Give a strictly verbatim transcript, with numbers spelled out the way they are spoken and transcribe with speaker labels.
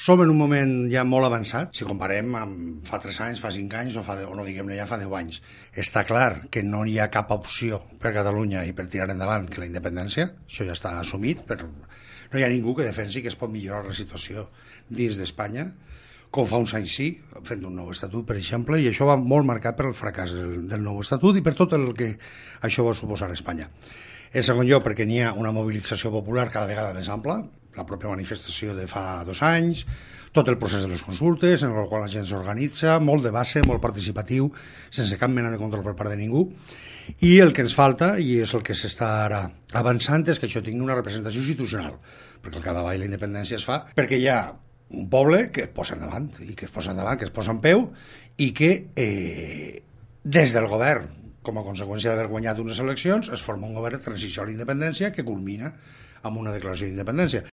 Speaker 1: som en un moment ja molt avançat, si comparem amb fa tres anys, fa cinc anys o, fa, o no diguem-ne ja fa deu anys. Està clar que no hi ha cap opció per Catalunya i per tirar endavant que la independència, això ja està assumit, però no hi ha ningú que defensi que es pot millorar la situació dins d'Espanya, com fa uns anys sí, fent un nou estatut, per exemple, i això va molt marcat per el fracàs del, del nou estatut i per tot el que això va suposar a Espanya. En segon lloc, perquè n'hi ha una mobilització popular cada vegada més ampla, la pròpia manifestació de fa dos anys, tot el procés de les consultes, en el qual la gent s'organitza, molt de base, molt participatiu, sense cap mena de control per part de ningú. I el que ens falta, i és el que s'està ara avançant, és que això tingui una representació institucional, perquè el capdavall la independència es fa perquè hi ha un poble que es posa endavant, i que es posa endavant, que es posa en peu, i que eh, des del govern, com a conseqüència d'haver guanyat unes eleccions, es forma un govern de transició a la independència que culmina amb una declaració d'independència.